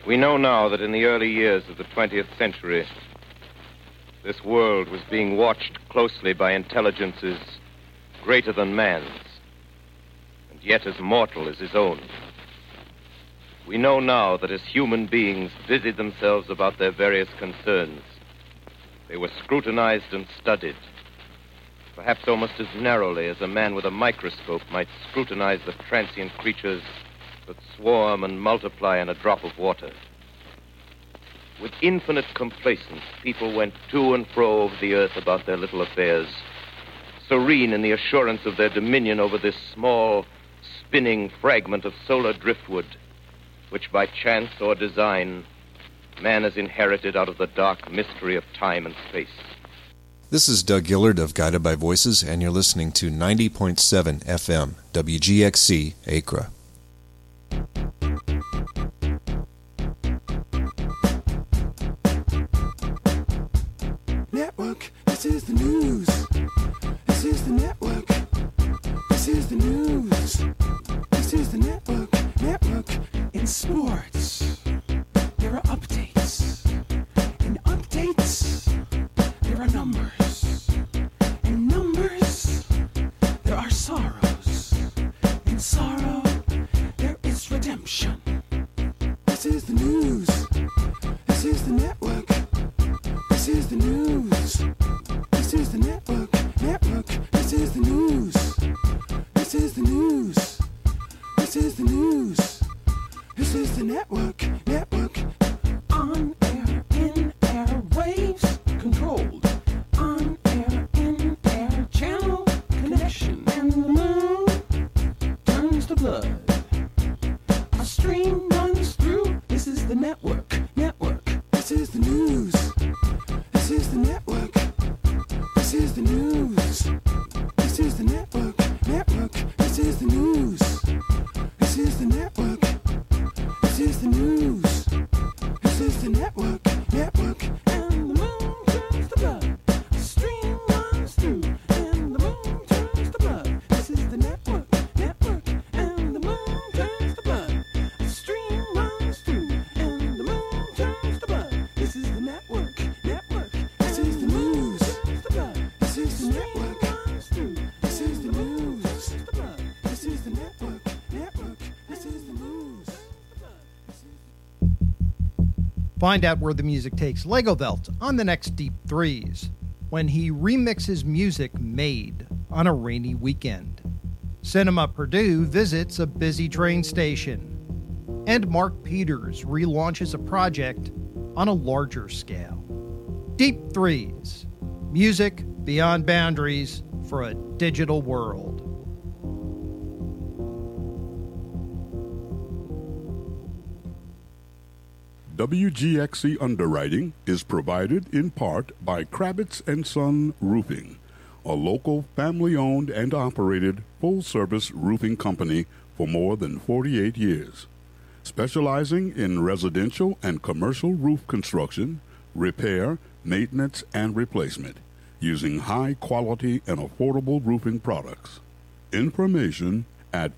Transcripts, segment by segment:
We know now that in the early years of the 20th century, this world was being watched closely by intelligences greater than man's, and yet as mortal as his own. We know now that as human beings busied themselves about their various concerns, they were scrutinized and studied, perhaps almost as narrowly as a man with a microscope might scrutinize the transient creatures that swarm and multiply in a drop of water. With infinite complacence, people went to and fro over the earth about their little affairs, serene in the assurance of their dominion over this small, spinning fragment of solar driftwood, which by chance or design, man has inherited out of the dark mystery of time and space. This is Doug Gillard of Guided by Voices, and you're listening to 90.7 FM, WGXC, Acra. Network, this is the news. This is the network. This is the news. This is the network. Network in sports. There are updates. In updates, there are numbers. In numbers, there are sorrows. In sorrow, there is redemption. This is the news. This is the network. This is the news. This is the network. Network. This is the news. This is the news. This is the news. This is the network. Network. On air, in air, waves controlled. On air, in air, channel connection. And the moon turns to blood. A stream runs through. This is the network. Network. This is the news. This is the network. This is the news. This is the network. Network. This is the news. This is the network. This is the news. This is the network. Network. And the moon turns to blood. A stream runs through. And the moon turns to blood. This is the network. Network. And the moon turns to blood. A stream runs through. And the moon turns to blood. This is the network. Network. This is the news. This is the network. This is the news. This is the network. Network. This is the news. Find out where the music takes Lego Belt on the next Deep Threes, when he remixes music made on a rainy weekend. Cinema Purdue visits a busy train station, and Mark Peters relaunches a project on a larger scale. Deep Threes, music beyond boundaries for a digital world. WGXC underwriting is provided in part by Kravitz & Son Roofing, a local family-owned and operated full-service roofing company for more than 48 years, specializing in residential and commercial roof construction, repair, maintenance, and replacement, using high-quality and affordable roofing products. Information at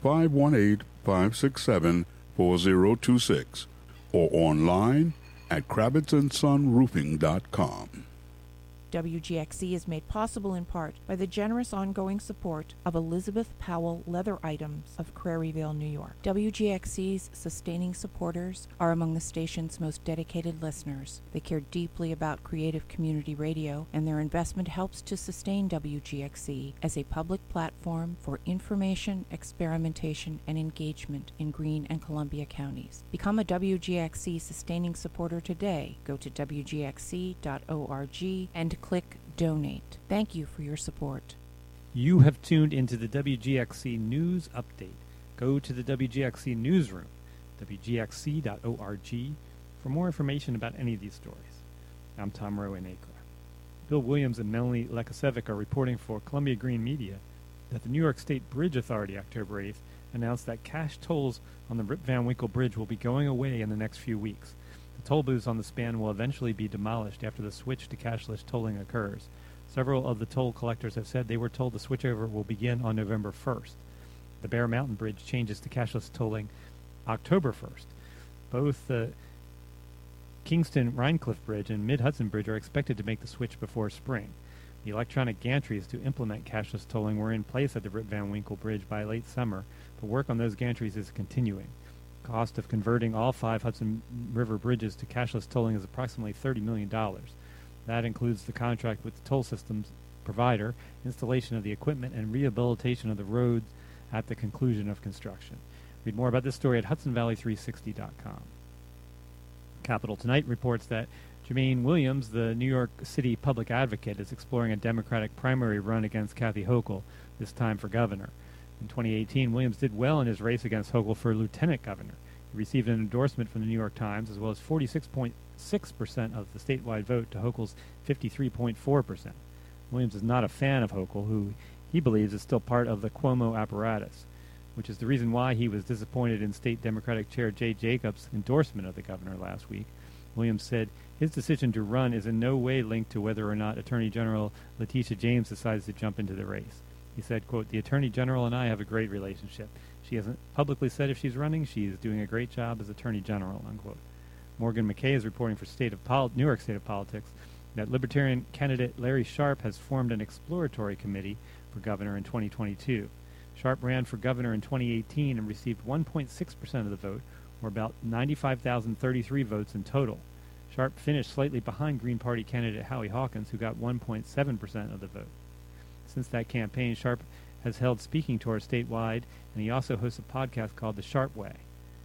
518-567-4026 or online at KravitzandSonRoofing.com. WGXC is made possible in part by the generous ongoing support of Elizabeth Powell Leather Items of Craryville, New York. WGXC's sustaining supporters are among the station's most dedicated listeners. They care deeply about creative community radio, and their investment helps to sustain WGXC as a public platform for information, experimentation, and engagement in Greene and Columbia counties. Become a WGXC sustaining supporter today. Go to WGXC.org and click Donate. Thank you for your support. You have tuned into the WGXC News Update. Go to the WGXC Newsroom, WGXC.org, for more information about any of these stories. I'm Tom Rowe in Acre. Bill Williams and Melanie Lekasevic are reporting for Columbia Green Media that the New York State Bridge Authority, October 8th, announced that cash tolls on the Rip Van Winkle Bridge will be going away in the next few weeks. The toll booths on the span will eventually be demolished after the switch to cashless tolling occurs. Several of the toll collectors have said they were told the switchover will begin on November 1st. The Bear Mountain Bridge changes to cashless tolling October 1st. Both Kingston-Rhinecliff Bridge and Mid-Hudson Bridge are expected to make the switch before spring. The electronic gantries to implement cashless tolling were in place at the Rip Van Winkle Bridge by late summer, but work on those gantries is continuing. The cost of converting all 5 Hudson River bridges to cashless tolling is approximately $30 million. That includes the contract with the toll systems provider, installation of the equipment, and rehabilitation of the roads at the conclusion of construction. Read more about this story at HudsonValley360.com. Capital Tonight reports that Jermaine Williams, the New York City public advocate, is exploring a Democratic primary run against Kathy Hochul, this time for governor. In 2018, Williams did well in his race against Hochul for lieutenant governor. He received an endorsement from the New York Times, as well as 46.6% of the statewide vote to Hochul's 53.4%. Williams is not a fan of Hochul, who he believes is still part of the Cuomo apparatus, which is the reason why he was disappointed in State Democratic Chair Jay Jacobs' endorsement of the governor last week. Williams said his decision to run is in no way linked to whether or not Attorney General Letitia James decides to jump into the race. He said, quote, "The Attorney General and I have a great relationship. She hasn't publicly said if she's running. She is doing a great job as Attorney General," unquote. Morgan McKay is reporting for New York State of Politics that Libertarian candidate Larry Sharp has formed an exploratory committee for governor in 2022. Sharp ran for governor in 2018 and received 1.6% of the vote, or about 95,033 votes in total. Sharp finished slightly behind Green Party candidate Howie Hawkins, who got 1.7% of the vote. Since that campaign, Sharp has held speaking tours statewide, and he also hosts a podcast called The Sharp Way.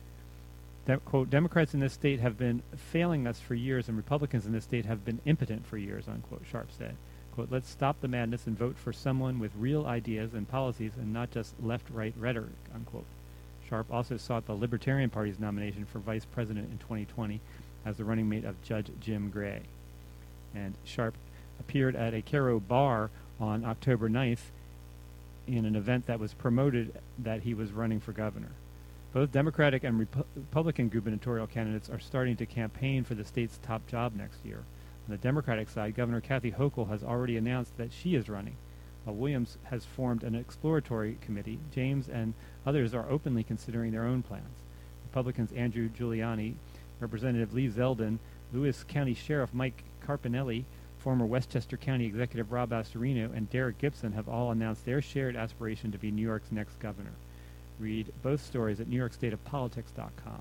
Quote, "Democrats in this state have been failing us for years, and Republicans in this state have been impotent for years," unquote, Sharp said. Quote, "Let's stop the madness and vote for someone with real ideas and policies and not just left-right rhetoric," unquote. Sharp also sought the Libertarian Party's nomination for vice president in 2020 as the running mate of Judge Jim Gray. And Sharp appeared at a Caro bar on October 9th in an event that was promoted that he was running for governor. Both Democratic and Republican gubernatorial candidates are starting to campaign for the state's top job next year. On the Democratic side, Governor Kathy Hochul has already announced that she is running. While Williams has formed an exploratory committee, James and others are openly considering their own plans. Republicans Andrew Giuliani, Representative Lee Zeldin, Lewis County Sheriff Mike Carpinelli, former Westchester County Executive Rob Astorino, and Derek Gibson have all announced their shared aspiration to be New York's next governor. Read both stories at NewYorkStateOfPolitics.com.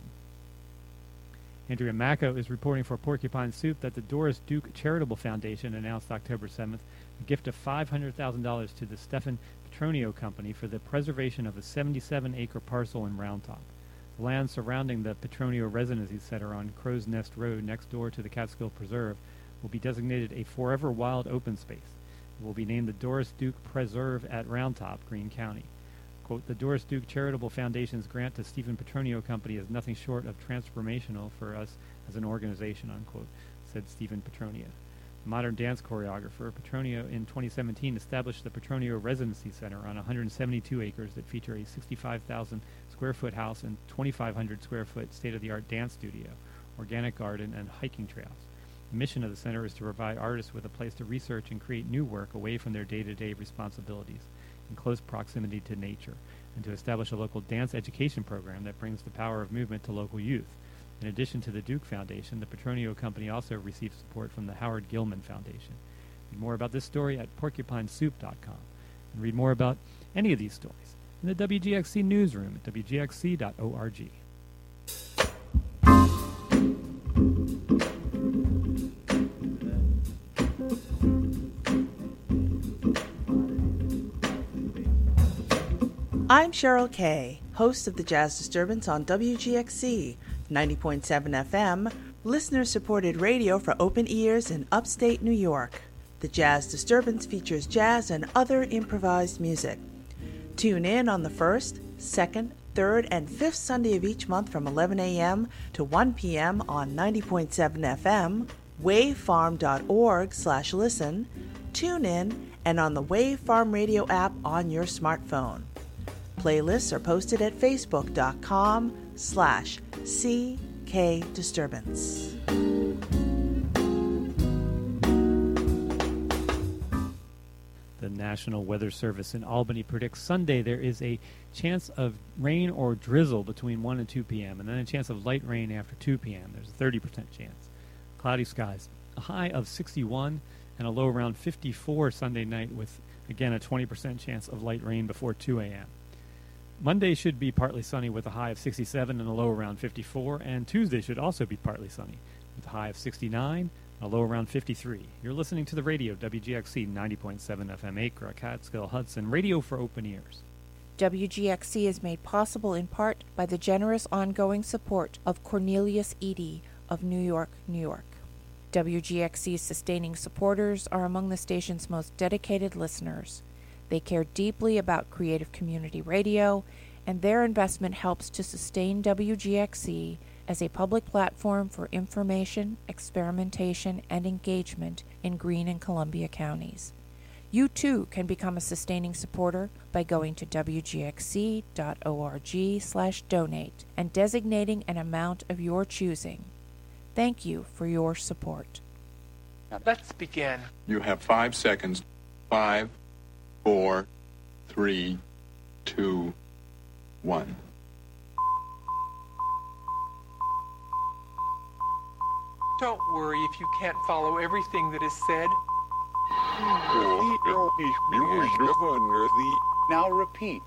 Andrea Macco is reporting for Porcupine Soup that the Doris Duke Charitable Foundation announced October 7th a gift of $500,000 to the Stephan Petronio Company for the preservation of a 77-acre parcel in Round Top. The land surrounding the Petronio Residency Center on Crow's Nest Road next door to the Catskill Preserve will be designated a forever wild open space. It will be named the Doris Duke Preserve at Round Top, Greene County. Quote, "The Doris Duke Charitable Foundation's grant to Stephan Petronio Company is nothing short of transformational for us as an organization," unquote, said Stephan Petronio. The modern dance choreographer, Petronio in 2017 established the Petronio Residency Center on 172 acres that feature a 65,000 square foot house and 2,500 square foot state-of-the-art dance studio, organic garden, and hiking trails. The mission of the center is to provide artists with a place to research and create new work away from their day-to-day responsibilities, in close proximity to nature, and to establish a local dance education program that brings the power of movement to local youth. In addition to the Duke Foundation, the Petronio Company also receives support from the Howard Gilman Foundation. Read more about this story at porcupinesoup.com, and read more about any of these stories in the WGXC newsroom at wgxc.org. I'm Cheryl Kay, host of the Jazz Disturbance on WGXC 90.7 FM, listener-supported radio for open ears in upstate New York. The Jazz Disturbance features jazz and other improvised music. Tune in on the first, second, third, and fifth Sunday of each month from 11 a.m. to 1 p.m. on 90.7 FM, wavefarm.org/listen, tune in, and on the Wave Farm Radio app on your smartphone. Playlists are posted at facebook.com/CKDisturbance. The National Weather Service in Albany predicts Sunday there is a chance of rain or drizzle between 1 and 2 p.m., and then a chance of light rain after 2 p.m. There's a 30% chance. cloudy skies. A high of 61 and a low around 54 Sunday night with, again, a 20% chance of light rain before 2 a.m. Monday should be partly sunny with a high of 67 and a low around 54, and Tuesday should also be partly sunny with a high of 69 and a low around 53. You're listening to the radio, WGXC 90.7 FM Acre, Catskill Hudson, radio for open ears. WGXC is made possible in part by the generous ongoing support of Cornelius Eady of New York, New York. WGXC's sustaining supporters are among the station's most dedicated listeners. They care deeply about creative community radio, and their investment helps to sustain WGXC as a public platform for information, experimentation, and engagement in Greene and Columbia counties. You too can become a sustaining supporter by going to wgxc.org/donate and designating an amount of your choosing. Thank you for your support. Now let's begin. You have 5 seconds. 5, 4, 3, 2, 1. Don't worry if you can't follow everything that is said. Now repeat.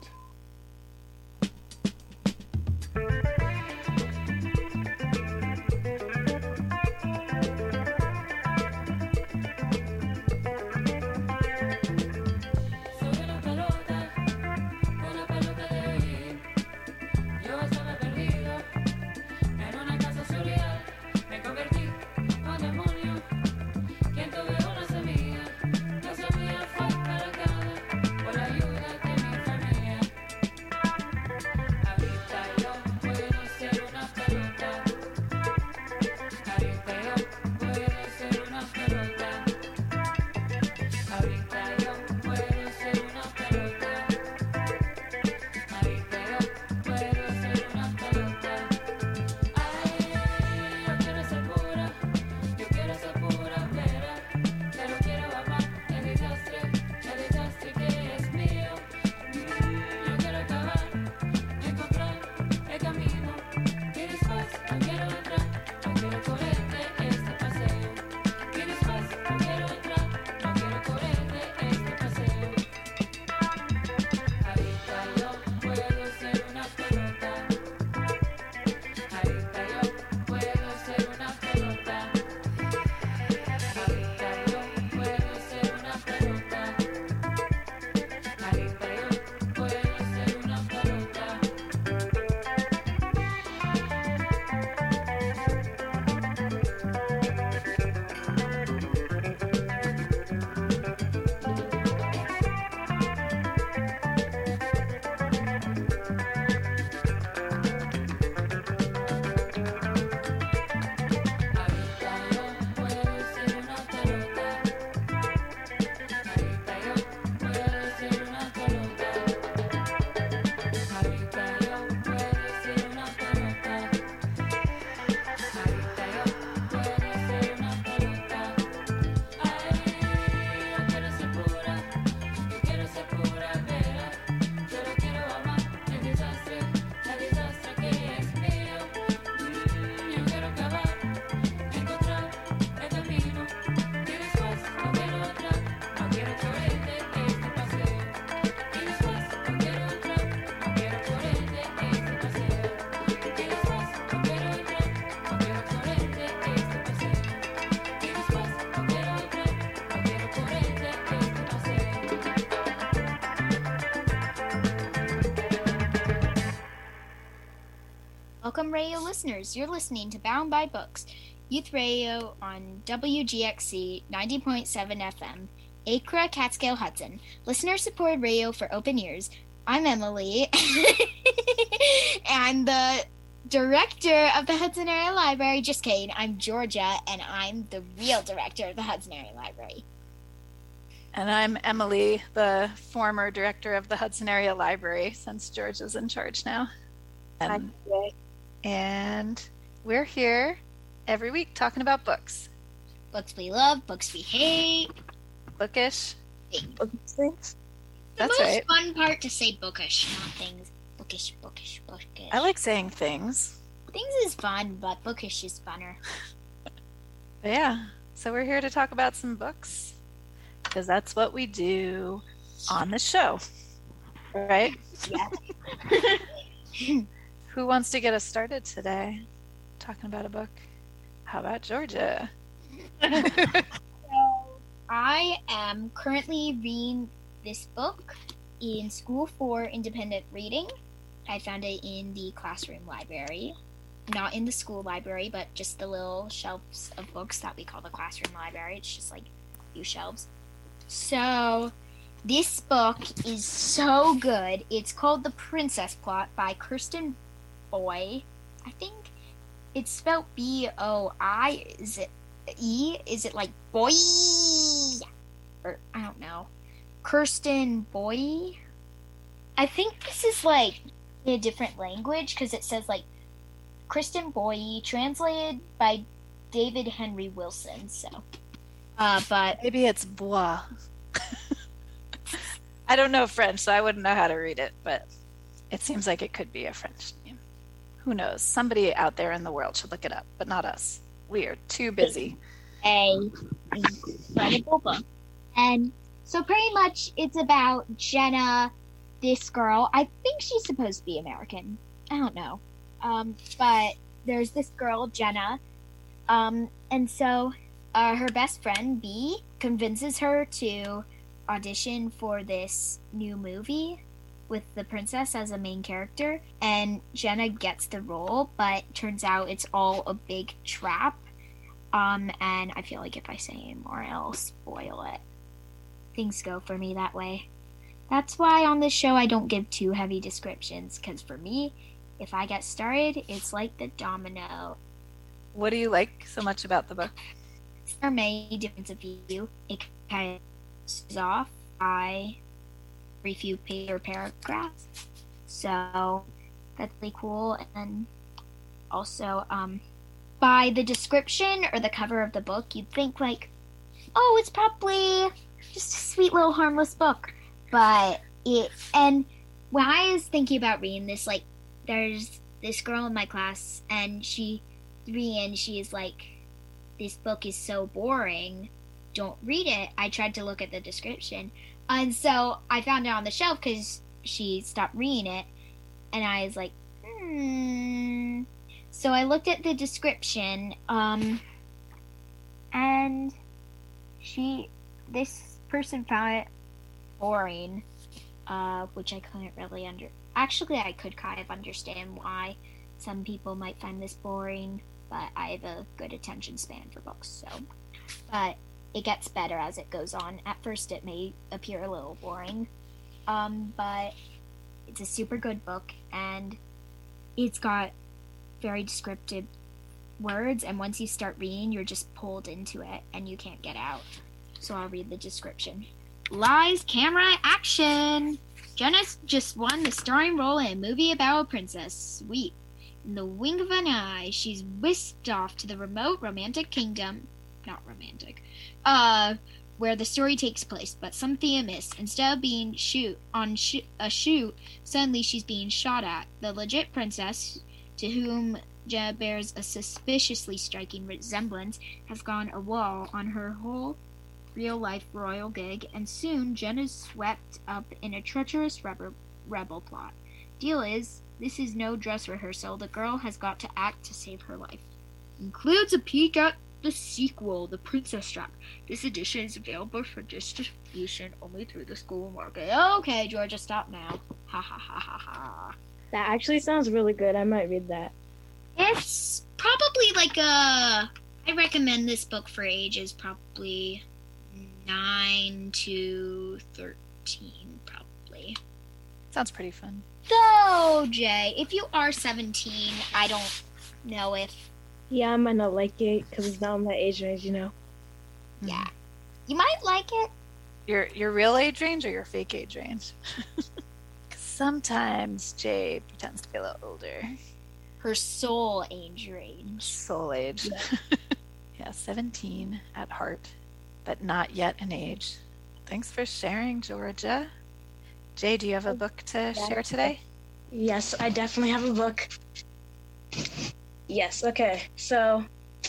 Welcome, radio listeners. You're listening to Bound by Books, youth radio on WGXC 90.7 FM, Acre, Catskill, Hudson. Listener-supported radio for open ears. I'm Emily, and the director of the Hudson Area Library. Just kidding, I'm Georgia, and I'm the real director of the Hudson Area Library. And I'm Emily, the former director of the Hudson Area Library, since George is in charge now. And we're here every week talking about books. Books we love, books we hate. Bookish. Things. That's the most right. fun part to say bookish, not things. Bookish, bookish, bookish. I like saying things. Things is fun, but bookish is funner. But yeah, so we're here to talk about some books because that's what we do on the show, right? Yeah. Who wants to get us started today talking about a book? How about Georgia? So I am currently reading this book in school for independent reading. I found it in the classroom library. Not in the school library, but just the little shelves of books that we call the classroom library. It's just like a few shelves. So this book is so good. It's called The Princess Plot by Kirsten Boy. I think it's spelled B-O-I. Is it E? Is it like boy? Or I don't know. Kirsten Boy? I think this is like in a different language because it says like Kristen Boy, translated by David Henry Wilson. So, but maybe it's bois. I don't know French, so I wouldn't know how to read it, but it seems like it could be a French name. Who knows? Somebody out there in the world should look it up, but not us. We are too busy. An incredible book. And so pretty much it's about Jenna, this girl. I think she's supposed to be American. I don't know. But there's this girl, Jenna, and so her best friend, B, convinces her to audition for this new movie with the princess as a main character, and Jenna gets the role, but turns out it's all a big trap, and I feel like if I say any more, I'll spoil it. Things go for me that way. That's why on this show I don't give too heavy descriptions, because for me, if I get started, it's like the domino. What do you like so much about the book? There are many different of view. It kind of starts off by very few paragraphs. So that's really cool. And also, by the description or the cover of the book, you'd think like, oh, it's probably just a sweet little harmless book. But and when I was thinking about reading this, like, there's this girl in my class, and she's like, this book is so boring, don't read it. I tried to look at the description, and so I found it on the shelf because she stopped reading it, and I was like, So I looked at the description, and this person found it boring, which I couldn't really Actually, I could kind of understand why some people might find this boring, but I have a good attention span for books, so. But it gets better as it goes on. At first, it may appear a little boring, but it's a super good book, and it's got very descriptive words, and once you start reading, you're just pulled into it, and you can't get out. So I'll read the description. Lies, camera, action! Jenna's just won the starring role in a movie about a princess. Sweet. In the wink of an eye, she's whisked off to the remote romantic kingdom. Not romantic. Where the story takes place, but something amiss. Instead of being a shoot, suddenly she's being shot at. The legit princess, to whom Jenna bears a suspiciously striking resemblance, has gone AWOL on her whole real-life royal gig, and soon Jenna's swept up in a treacherous rebel plot. Deal is, this is no dress rehearsal. The girl has got to act to save her life. Includes a peek at the sequel, The Princess Trap. This edition is available for distribution only through the school market. Okay, Georgia, stop now. Ha ha ha ha ha. That actually sounds really good. I might read that. It's probably like I recommend this book for ages probably 9 to 13, probably. Sounds pretty fun. So, Jay, if you are 17, I don't know if... Yeah, I might not like it, because it's not my age range, you know? Yeah. You might like it. Your real age range or your fake age range? Sometimes Jay pretends to be a little older. Her soul age range. Soul age. Yeah, 17 at heart, but not yet in age. Thanks for sharing, Georgia. Jay, do you have a book to share today? Yes, I definitely have a book. Yes, okay. So,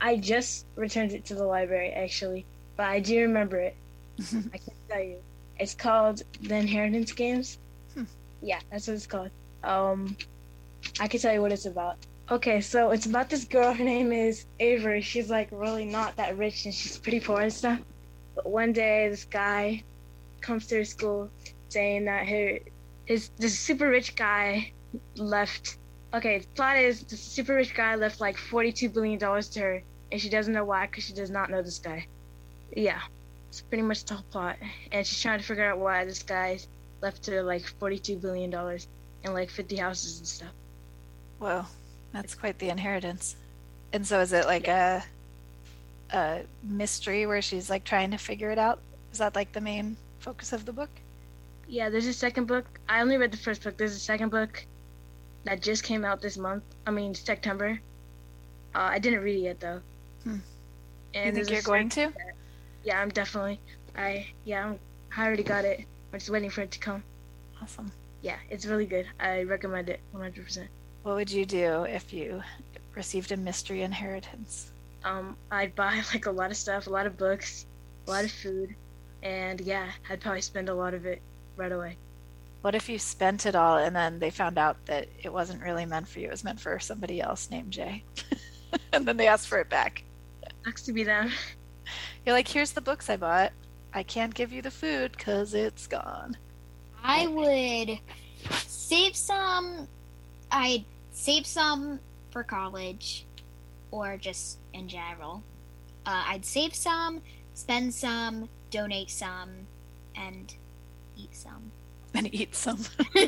I just returned it to the library, actually, but I do remember it. I can tell you. It's called The Inheritance Games. Yeah, that's what it's called. I can tell you what it's about. Okay, so it's about this girl. Her name is Avery. She's like really not that rich and she's pretty poor and stuff. But one day, this guy comes to her school saying that this super rich guy left. Okay, the plot is the super rich guy left like $42 billion to her, and she doesn't know why because she does not know this guy. Yeah, it's pretty much the whole plot. And she's trying to figure out why this guy left her like $42 billion and like 50 houses and stuff. Whoa, that's quite the inheritance. And so is it like a mystery where she's like trying to figure it out? Is that like the main focus of the book? Yeah, there's a second book. I only read the first book. There's a second book that just came out this month. September. I didn't read it yet though. And you think there's you're going to? Yeah, I'm definitely. I already got it. I'm just waiting for it to come. Awesome. Yeah, it's really good. I recommend it 100%. What would you do if you received a mystery inheritance? I'd buy like a lot of stuff, a lot of books, a lot of food, and yeah, I'd probably spend a lot of it right away. What if you spent it all and then they found out that it wasn't really meant for you, it was meant for somebody else named Jay? And then they asked for it back. Sucks to be them. You're like, here's the books I bought. I can't give you the food because it's gone. I would save some. I'd save some for college or just in general. I'd save some, spend some, donate some, and eat some. And eat some.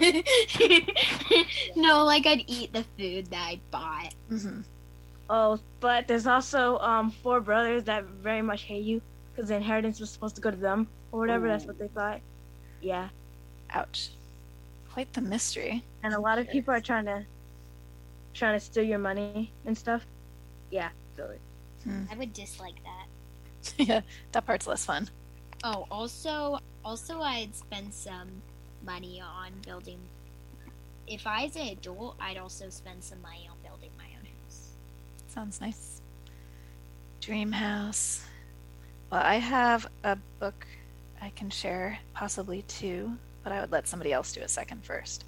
No, like I'd eat the food that I bought. Mm-hmm. Oh, but there's also 4 brothers that very much hate you because the inheritance was supposed to go to them or whatever. Ooh. That's what they thought. Yeah. Ouch. Quite the mystery. And a lot of people are trying to steal your money and stuff. Yeah, really. I would dislike that. Yeah, that part's less fun. Oh, also I'd spend some money on building. If I was an adult, I'd also spend some money on building my own house. Sounds nice. Dream house. Well, I have a book I can share, possibly 2, but I would let somebody else do a second first.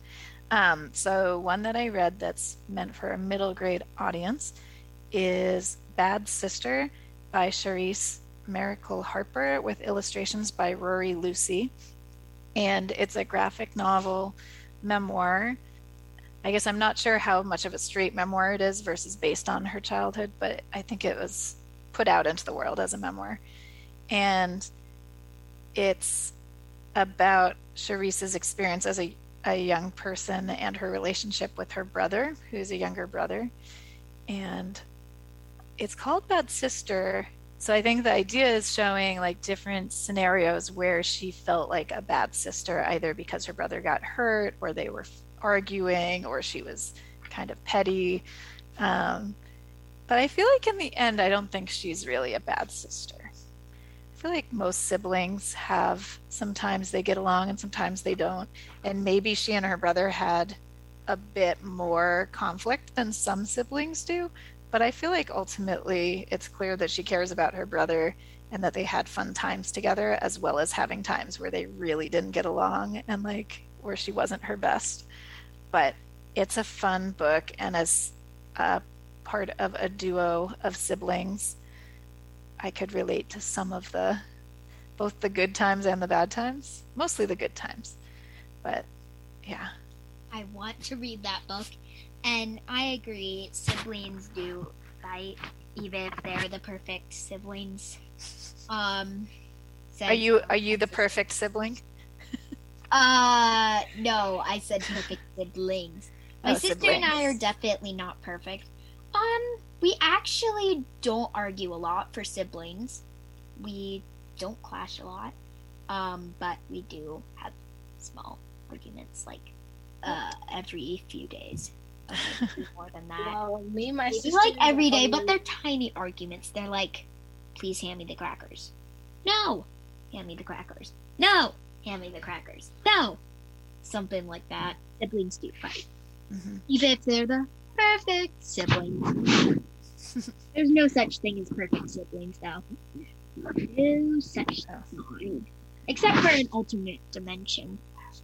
So one that I read that's meant for a middle grade audience is Bad Sister by Charisse Miracle Harper with illustrations by Rory Lucy. And it's a graphic novel memoir. I guess I'm not sure how much of a straight memoir it is versus based on her childhood, but I think it was put out into the world as a memoir. And it's about Charisse's experience as a young person and her relationship with her brother, who's a younger brother. And it's called Bad Sister. So I think the idea is showing like different scenarios where she felt like a bad sister, either because her brother got hurt or they were arguing or she was kind of petty. But I feel like in the end, I don't think she's really a bad sister. I feel like most siblings have, sometimes they get along and sometimes they don't. And maybe she and her brother had a bit more conflict than some siblings do. But I feel like ultimately it's clear that she cares about her brother and that they had fun times together, as well as having times where they really didn't get along and like where she wasn't her best. But it's a fun book, and as a part of a duo of siblings, I could relate to some of both the good times and the bad times, mostly the good times. But yeah. I want to read that book. And I agree, siblings do fight, even if they're the perfect siblings. Are you the perfect sibling? No, I said perfect siblings. My sister siblings. and I are definitely not perfect. We actually don't argue a lot for siblings. We don't clash a lot. But we do have small arguments, like, every few days. More than that. Well, me and my sister like every day, but they're tiny arguments. They're like, please hand me the crackers. No! Hand me the crackers. No! Hand me the crackers. No! Something like that. Siblings do fight. Mm-hmm. Even if they're the perfect siblings. There's no such thing as perfect siblings, though. No such thing. Except for an alternate dimension.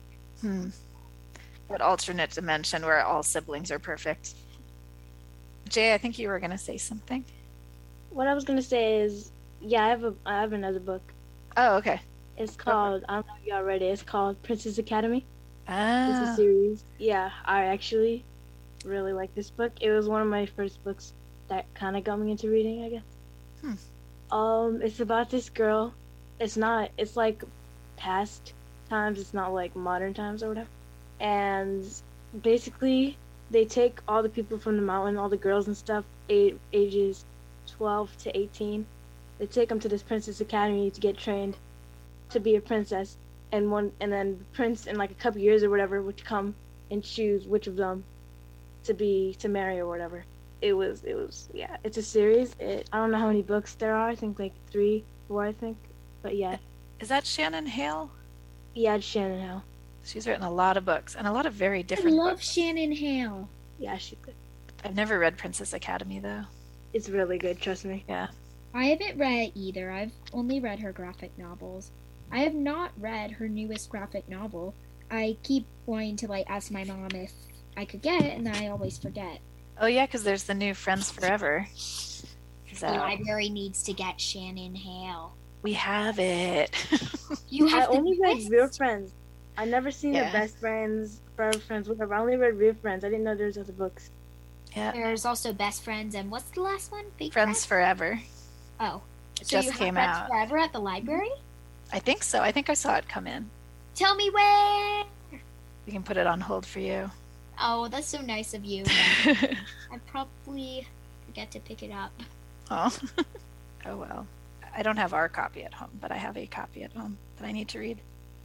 What alternate dimension where all siblings are perfect? Jay, I think you were going to say something. What I was gonna say is, yeah, I have another book. Oh, okay. It's called, I don't know if y'all read it. It's called Princess Academy. Ah. It's a series. Yeah, I actually really like this book. It was one of my first books that kind of got me into reading, I guess. It's about this girl. It's like past times. It's not like modern times or whatever. And basically, they take all the people from the mountain, all the girls and stuff, ages 12 to 18. They take them to this Princess Academy to get trained to be a princess. And then the prince in like a couple years or whatever would come and choose which of them to marry or whatever. It was yeah. It's a series. I don't know how many books there are. I think like 3, 4. I think, but yeah. Is that Shannon Hale? Yeah, it's Shannon Hale. She's written a lot of books and a lot of very I different love books. Shannon Hale. Yeah, she's good. I've never read Princess Academy though. It's really good. Trust me. Yeah. I haven't read it either. I've only read her graphic novels. I have not read her newest graphic novel. I keep wanting to like ask my mom if I could get it, and then I always forget. Oh yeah, because there's the new Friends Forever. The library needs to get Shannon Hale. We have it. You have I only read Real Friends. I never seen Yeah. the Best Friends, Forever Friends, whatever. I only read Real Friends. I didn't know there was other books. Yeah. There's also Best Friends, and what's the last one? Big Friends Forever. Oh. It So just you have came Friends out. Forever at the library? I think so. I think I saw it come in. Tell me where! We can put it on hold for you. Oh, that's so nice of you. I'd probably forget to pick it up. Oh. Oh well. I don't have our copy at home, but I have a copy at home that I need to read.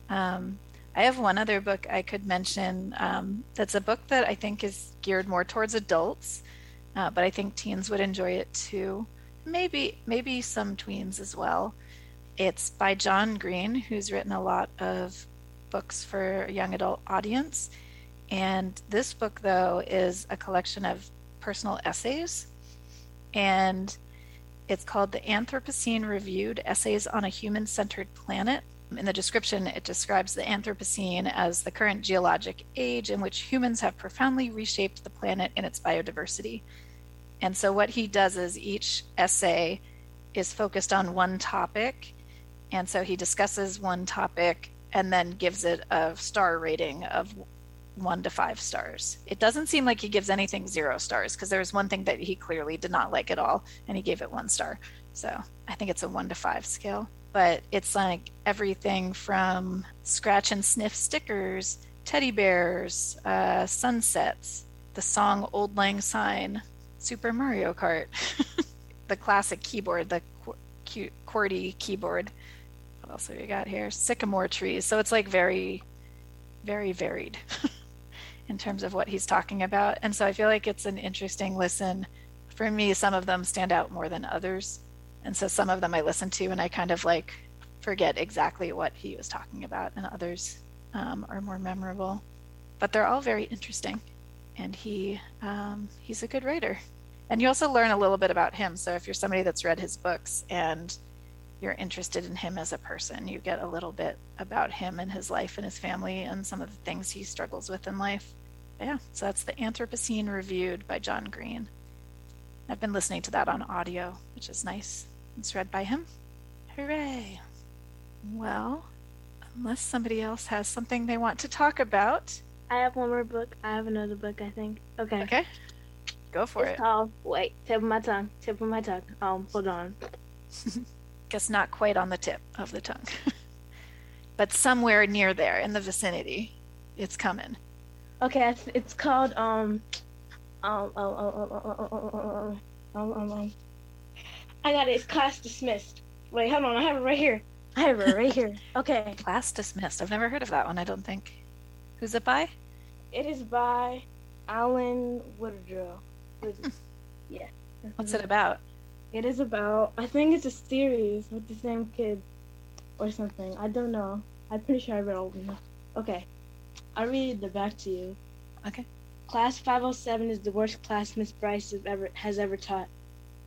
I have one other book I could mention that's a book that I think is geared more towards adults, but I think teens would enjoy it too. Maybe some tweens as well. It's by John Green, who's written a lot of books for a young adult audience. And this book, though, is a collection of personal essays. And it's called The Anthropocene Reviewed, Essays on a Human-Centered Planet. In the description, it describes the Anthropocene as the current geologic age in which humans have profoundly reshaped the planet and its biodiversity. And so what he does is each essay is focused on one topic. And so he discusses one topic and then gives it a star rating of 1 to 5 stars. It doesn't seem like he gives anything 0 stars, because there was one thing that he clearly did not like at all, and he gave it 1 star. So I think it's a 1 to 5 scale. But it's like everything from scratch and sniff stickers, teddy bears, sunsets, the song Old Lang Syne, Super Mario Kart, the classic keyboard, the QWERTY keyboard. What else have we got here? Sycamore trees. So it's like very, very varied in terms of what he's talking about. And so I feel like it's an interesting listen. For me, some of them stand out more than others. And so some of them I listen to and I kind of like forget exactly what he was talking about, and others are more memorable. But they're all very interesting. And he's a good writer. And you also learn a little bit about him. So if you're somebody that's read his books and you're interested in him as a person, you get a little bit about him and his life and his family and some of the things he struggles with in life. Yeah, so that's The Anthropocene Reviewed by John Green. I've been listening to that on audio, which is nice. It's read by him. Hooray! Well, unless somebody else has something they want to talk about. I have one more book. I have another book, I think. Okay. Okay. Go for it. It's called, wait, tip of my tongue. Hold on. Guess not quite on the tip of the tongue. But somewhere near there in the vicinity. It's coming. Okay, it's called, I got it. It's Class Dismissed. Wait, hold on. I have it right here. Okay. Class Dismissed. I've never heard of that one, I don't think. Who's it by? It is by Alan Woodrow. Yeah. What's it about? It is about, I think it's a series with the same kid or something. I don't know. I'm pretty sure I read all of them. Okay. I'll read the back to you. Okay. Class 507 is the worst class Miss Bryce has ever taught.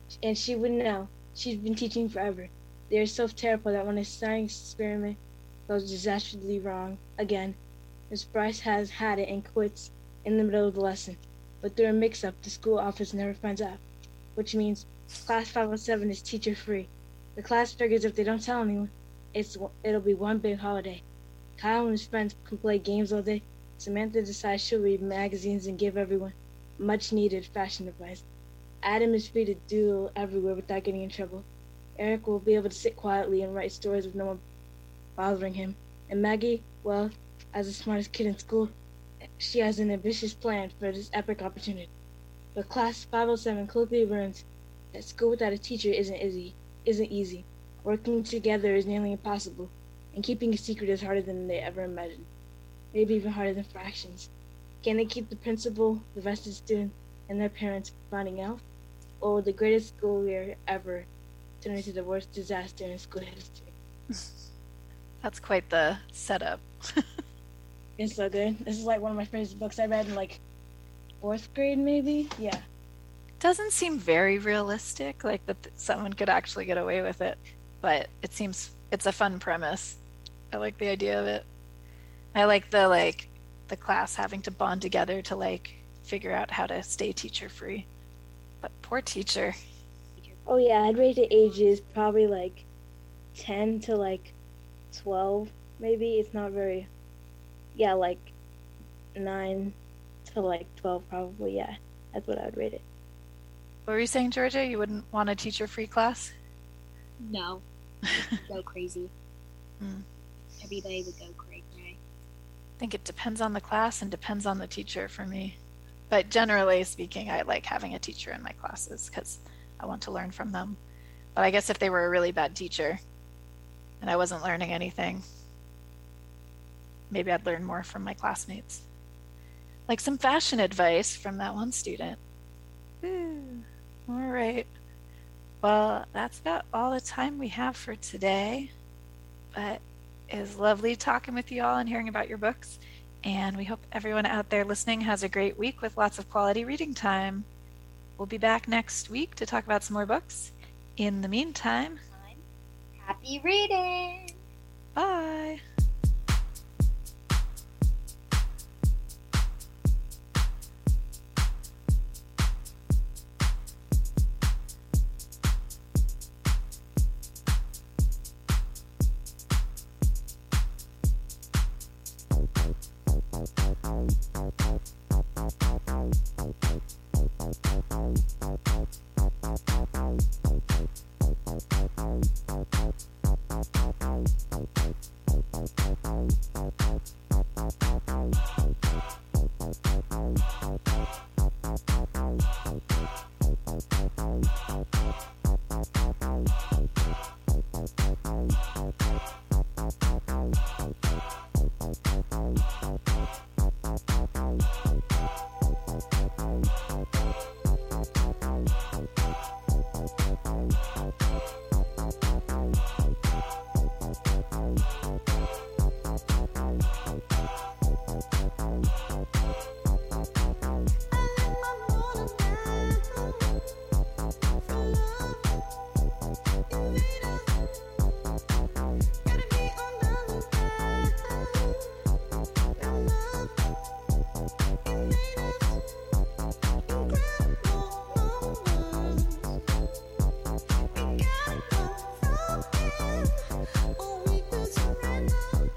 and she would know. She's been teaching forever. They are so terrible that when a science experiment goes disastrously wrong again, Miss Bryce has had it and quits in the middle of the lesson. But through a mix-up, the school office never finds out, which means Class 507 is teacher-free. The class figures if they don't tell anyone, it'll be one big holiday. Kyle and his friends can play games all day. Samantha decides she'll read magazines and give everyone much-needed fashion advice. Adam is free to doodle everywhere without getting in trouble. Eric will be able to sit quietly and write stories with no one bothering him. And Maggie, well, as the smartest kid in school, she has an ambitious plan for this epic opportunity. But Class 507 quickly learns that school without a teacher isn't easy. Working together is nearly impossible, and keeping a secret is harder than they ever imagined. Maybe even harder than fractions. Can they keep the principal, the rest of the students, and their parents from finding out? Or will the greatest school year ever turn into the worst disaster in school history? That's quite the setup. It's so good. This is like one of my favorite books I read in like 4th grade, maybe? Yeah. Doesn't seem very realistic, like that someone could actually get away with it, but it's a fun premise. I like the idea of it. I like the class having to bond together to figure out how to stay teacher free. But poor teacher. Oh yeah, I'd rate the ages probably 10 to 12 maybe. It's not very, 9 to 12 probably. Yeah, that's what I would rate it. What were you saying, Georgia? You wouldn't want a teacher-free class? No. Go crazy. Everybody would go crazy. I think it depends on the class and depends on the teacher for me. But generally speaking, I like having a teacher in my classes because I want to learn from them. But I guess if they were a really bad teacher and I wasn't learning anything, maybe I'd learn more from my classmates. Like some fashion advice from that one student. Ooh. All right. Well, that's about all the time we have for today. But it was lovely talking with you all and hearing about your books. And we hope everyone out there listening has a great week with lots of quality reading time. We'll be back next week to talk about some more books. In the meantime, happy reading! Bye! Oh, we could surrender.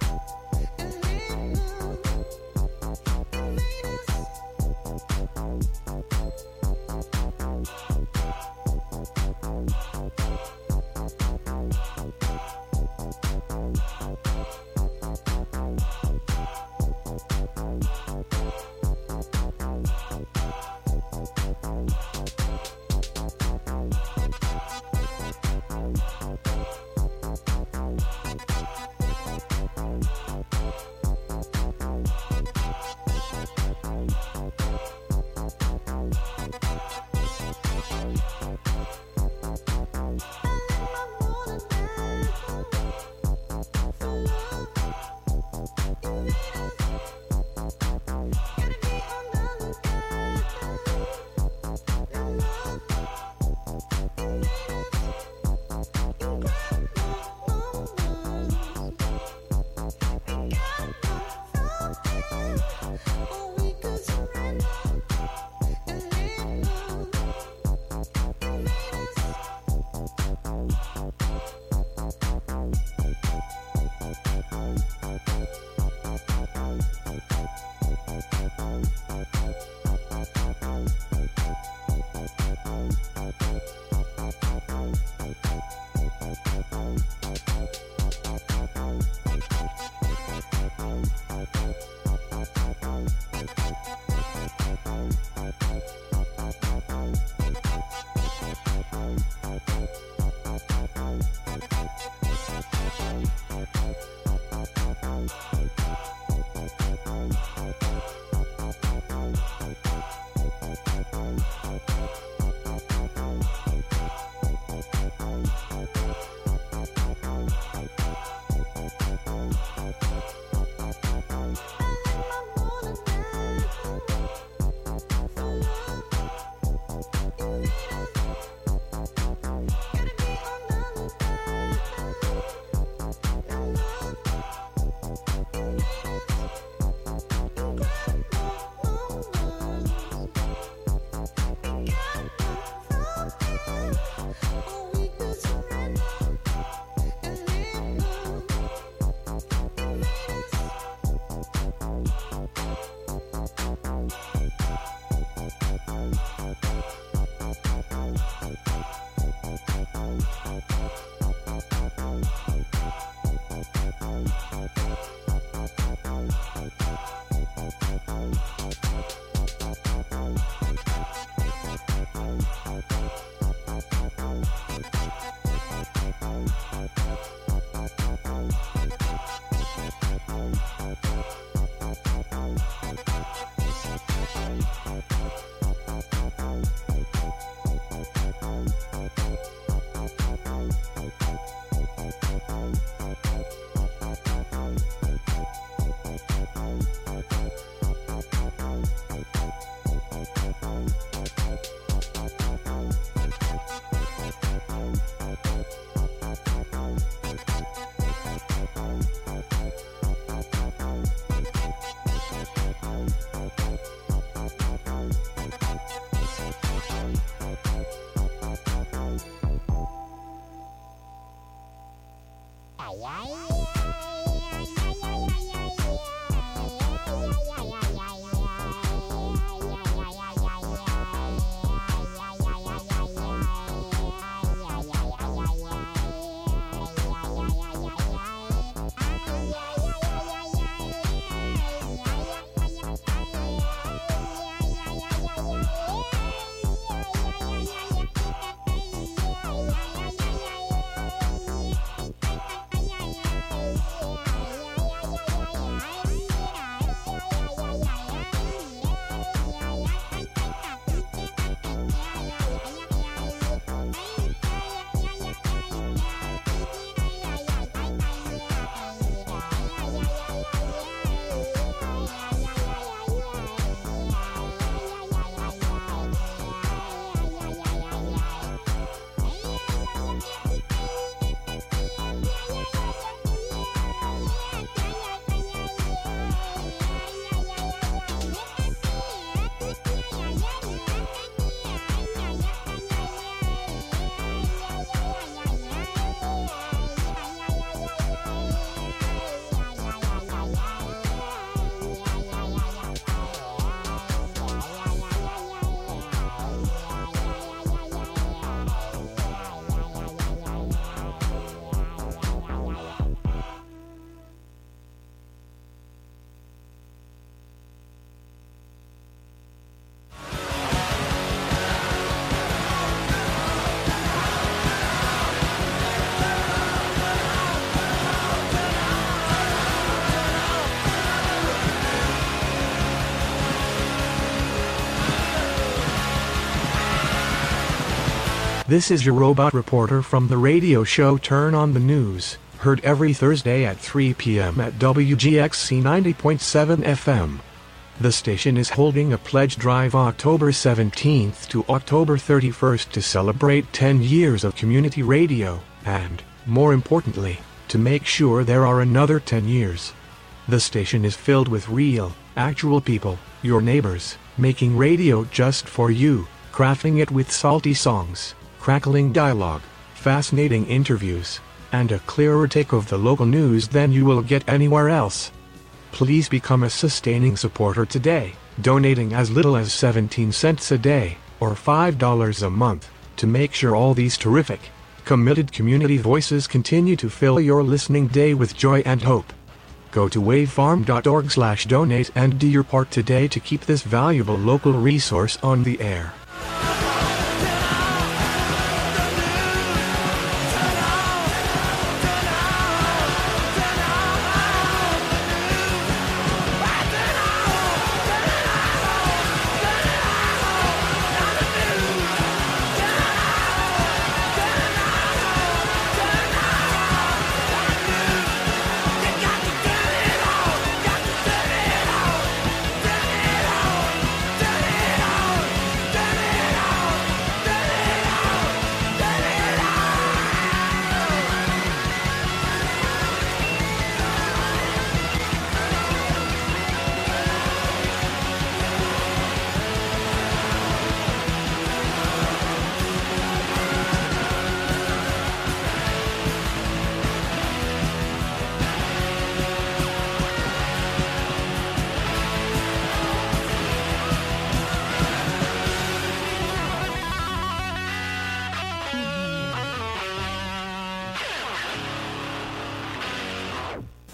This is your robot reporter from the radio show Turn on the News, heard every Thursday at 3 p.m. at WGXC 90.7 FM. The station is holding a pledge drive October 17th to October 31st to celebrate 10 years of community radio, and, more importantly, to make sure there are another 10 years. The station is filled with real, actual people, your neighbors, making radio just for you, crafting it with salty songs, crackling dialogue, fascinating interviews, and a clearer take of the local news than you will get anywhere else. Please become a sustaining supporter today, donating as little as 17 cents a day, or $5 a month, to make sure all these terrific, committed community voices continue to fill your listening day with joy and hope. Go to wavefarm.org/donate and do your part today to keep this valuable local resource on the air.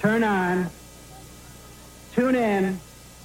turn on, tune in,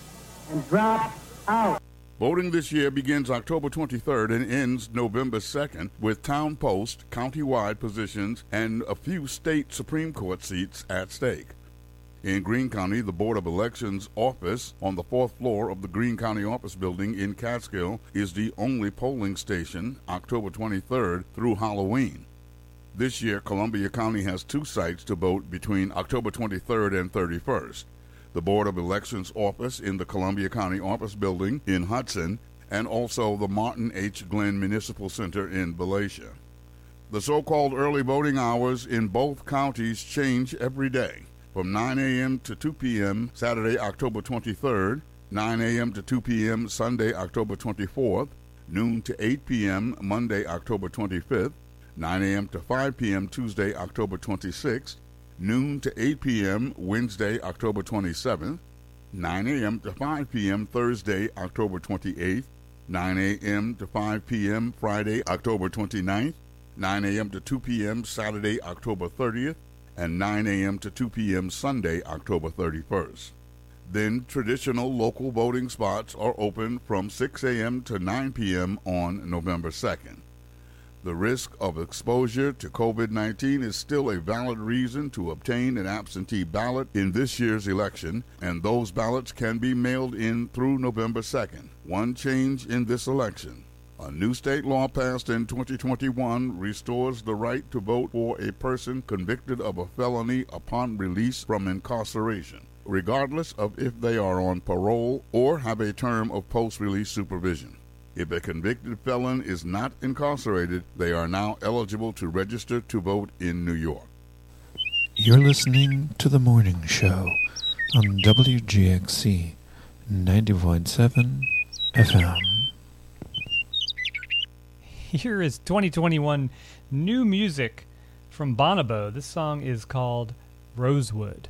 and drop out. Voting this year begins October 23rd and ends November 2nd with town post, county-wide positions, and a few state Supreme Court seats at stake. In Greene County, the Board of Elections office on the fourth floor of the Greene County Office Building in Catskill is the only polling station October 23rd through Halloween. This year, Columbia County has 2 sites to vote between October 23rd and 31st. The Board of Elections office in the Columbia County Office Building in Hudson, and also the Martin H. Glenn Municipal Center in Valatia. The so-called early voting hours in both counties change every day, from 9 a.m. to 2 p.m. Saturday, October 23rd, 9 a.m. to 2 p.m. Sunday, October 24th, noon to 8 p.m. Monday, October 25th, 9 a.m. to 5 p.m. Tuesday, October 26th, noon to 8 p.m. Wednesday, October 27th, 9 a.m. to 5 p.m. Thursday, October 28th, 9 a.m. to 5 p.m. Friday, October 29th, 9 a.m. to 2 p.m. Saturday, October 30th, and 9 a.m. to 2 p.m. Sunday, October 31st. Then traditional local voting spots are open from 6 a.m. to 9 p.m. on November 2nd. The risk of exposure to COVID-19 is still a valid reason to obtain an absentee ballot in this year's election, and those ballots can be mailed in through November 2nd. One change in this election. A new state law passed in 2021 restores the right to vote for a person convicted of a felony upon release from incarceration, regardless of if they are on parole or have a term of post-release supervision. If a convicted felon is not incarcerated, they are now eligible to register to vote in New York. You're listening to The Morning Show on WGXC 90.7 FM. Here is 2021 new music from Bonobo. This song is called Rosewood.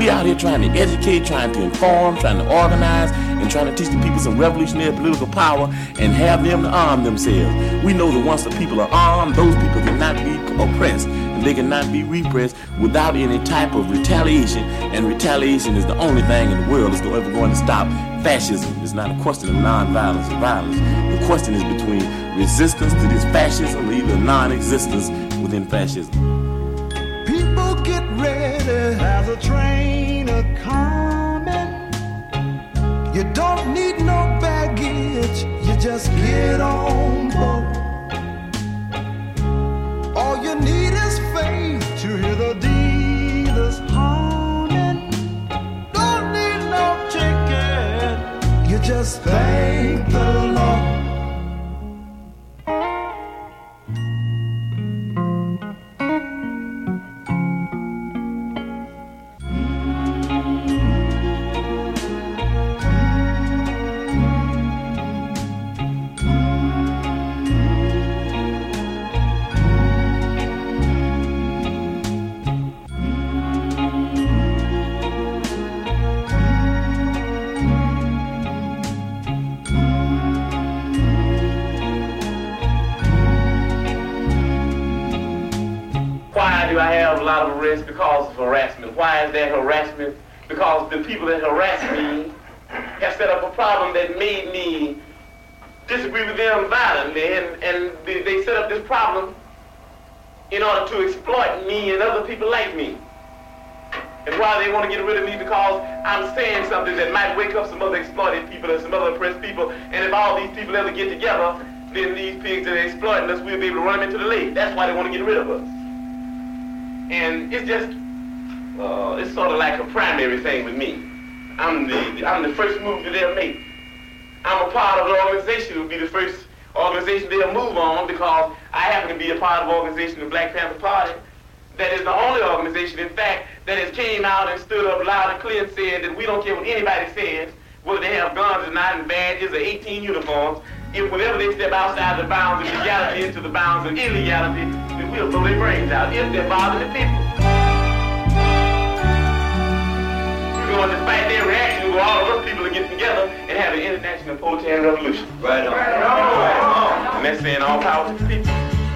We out here trying to educate, trying to inform, trying to organize, and trying to teach the people some revolutionary political power and have them to arm themselves. We know that once the people are armed, those people cannot be oppressed and they cannot be repressed without any type of retaliation. And retaliation is the only thing in the world that's ever going to stop fascism. It's not a question of nonviolence or violence. The question is between resistance to this fascism or either non-existence within fascism. People get ready, there's a train a-coming. You don't need no baggage, you just get on board. All you need is faith to hear the dealers humming. Don't need no ticket, you just thank the Lord. Because of harassment. Why is that harassment? Because the people that harass me have set up a problem that made me disagree with them violently, and they set up this problem in order to exploit me and other people like me. And why they want to get rid of me? Because I'm saying something that might wake up some other exploited people and some other oppressed people, and if all these people ever get together, then these pigs that are exploiting us, we'll be able to run them into the lake. That's why they want to get rid of us. And it's just, it's sort of like a primary thing with me. I'm the first move that they'll make. I'm a part of the organization. It will be the first organization they'll move on because I happen to be a part of the organization, the Black Panther Party. That is the only organization, in fact, that has came out and stood up loud and clear and said that we don't care what anybody says, whether they have guns or not and badges or 18 uniforms. If whenever they step outside the bounds of legality into the bounds of illegality, then we'll blow their brains out if they're bothering the people. We're going to fight their reaction where all of us people are getting together and have an international proletarian revolution. Right on. Right on. And that's saying all power to the people.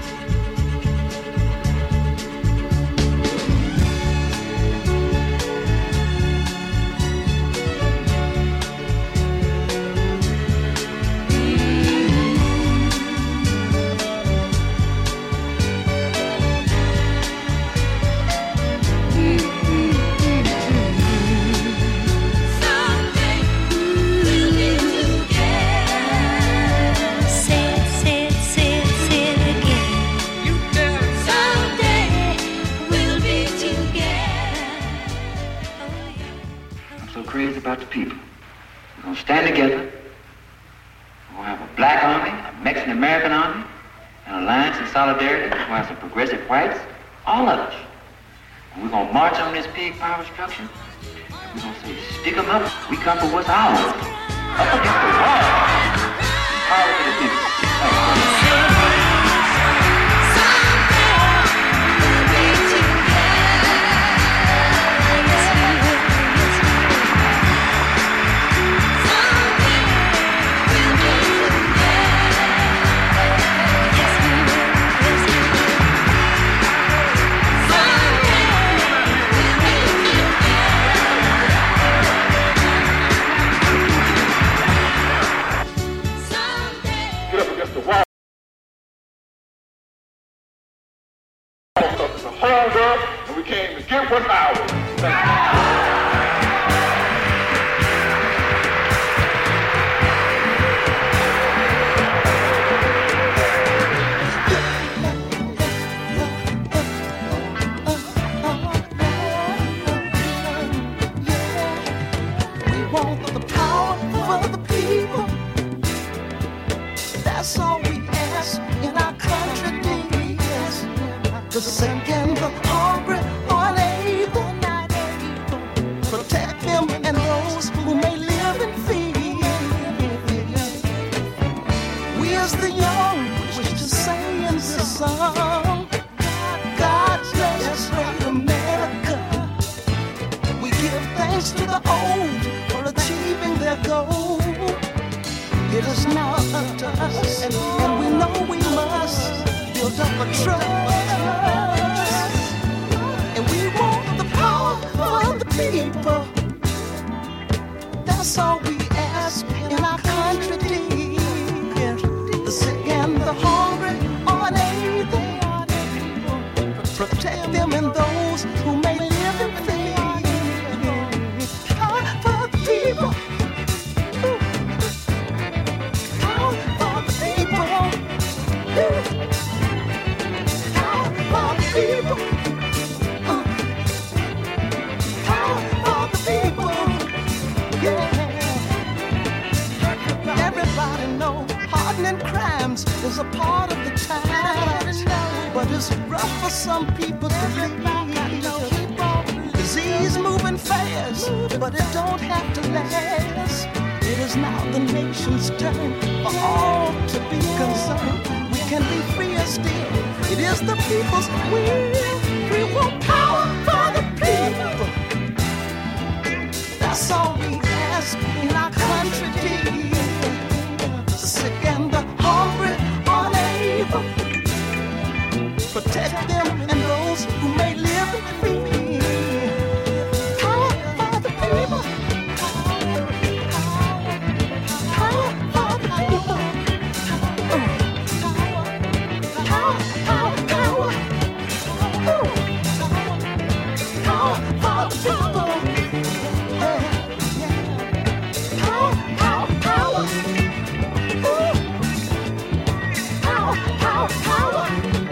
About the people. We're going to stand together. We're going to have a black army, a Mexican American army, an alliance and solidarity. We're going to have some progressive whites, all of us. And we're going to march on this pig power structure. And we're going to say, stick them up. We come for what's ours. Up against the wall. Power to the people. Hold up, and we came to get what's ours. We want the power for the people. That's all we ask in our country, yes. The sick and the hungry, unable, here's to the old for achieving their goal. It is now up to us, and we know we must build up a trust. And we want the power of the people. That's all we ask in our country, dear. The sick and the hungry are unable. Protect them and those who may live in fear. Power for the people. Power for the people. Power for the people. Power for the people. Yeah. Everybody know hardening crimes is a part of the times, but it's rough for some people to believe. Disease moving fast, but it don't have to last. It is now the nation's turn for all to be concerned. We can be freer still. It is the people's will. We want power for the people. That's all we ask in our country, dear. The sick and the hungry, unable. Protect them and those who may live in fear. Power for the people. Power for the people. Power, power, power. Power for the people. Power, power, power. Power, power, power.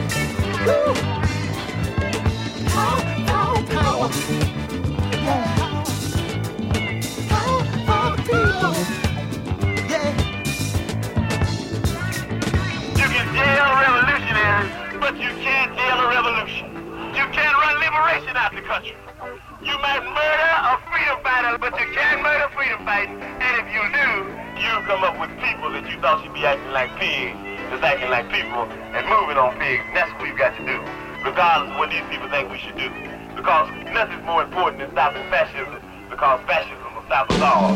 Power, power, power. Yeah. Power for the people. Yeah. You can jail revolutionaries, but you can't jail a revolution. You can't run liberation out the country. You might murder a freedom fighter, but you can't murder freedom fighting. And if you do, you come up with people that you thought should be acting like pigs, just acting like people and moving on pigs. And that's what we've got to do, regardless of what these people think we should do. Because nothing's more important than stopping fascism, because fascism will stop us all.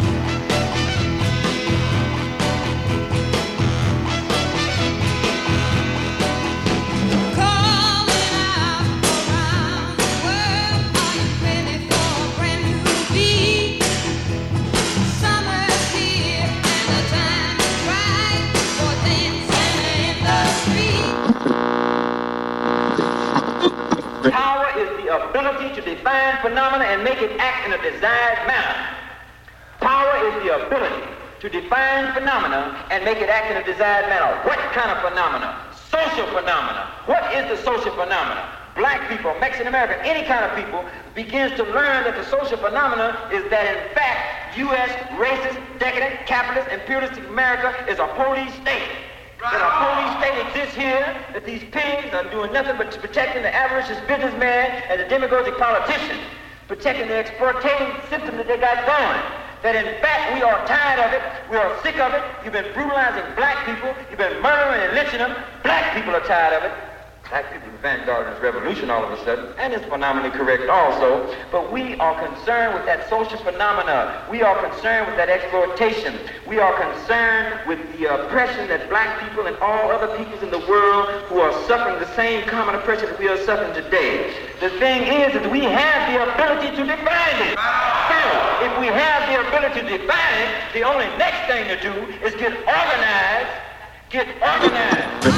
Power is the ability to define phenomena and make it act in a desired manner. Power is the ability to define phenomena and make it act in a desired manner. What kind of phenomena? Social phenomena. What is the social phenomena? Black people, Mexican American, any kind of people begins to learn that the social phenomena is that in fact U.S. racist, decadent, capitalist, imperialistic America is a police state. That a police state exists here, that these pigs are doing nothing but protecting the avaricious businessman and the demagogic politician, protecting the exploitative system that they got going. That in fact we are tired of it, we are sick of it, you've been brutalizing black people, you've been murdering and lynching them, black people are tired of it. Black people are vanguard in this revolution all of a sudden, and it's phenomenally correct also, but we are concerned with that social phenomena. We are concerned with that exploitation. We are concerned with the oppression that black people and all other peoples in the world who are suffering the same common oppression that we are suffering today. The thing is that we have the ability to define it. So, if we have the ability to define it, the only next thing to do is get organized. Get organized.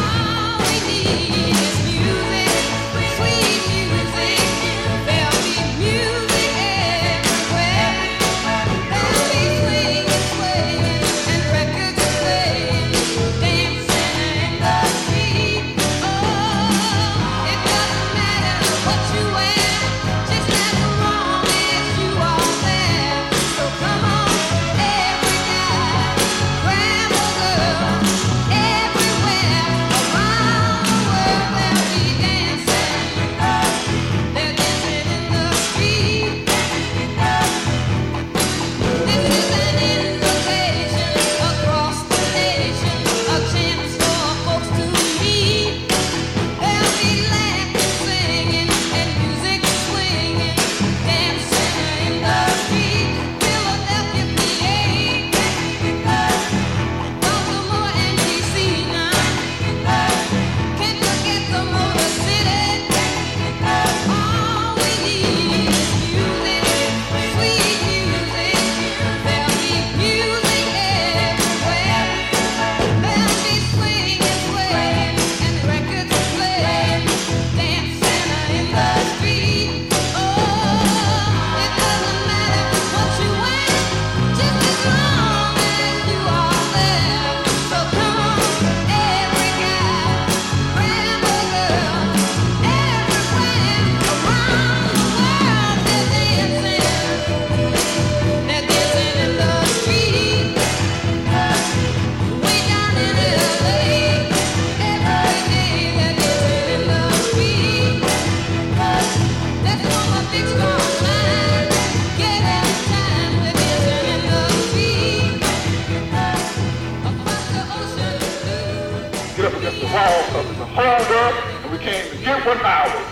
Everywhere around the world. Get up against the wall because it's a hold up, and we came to get what's ours.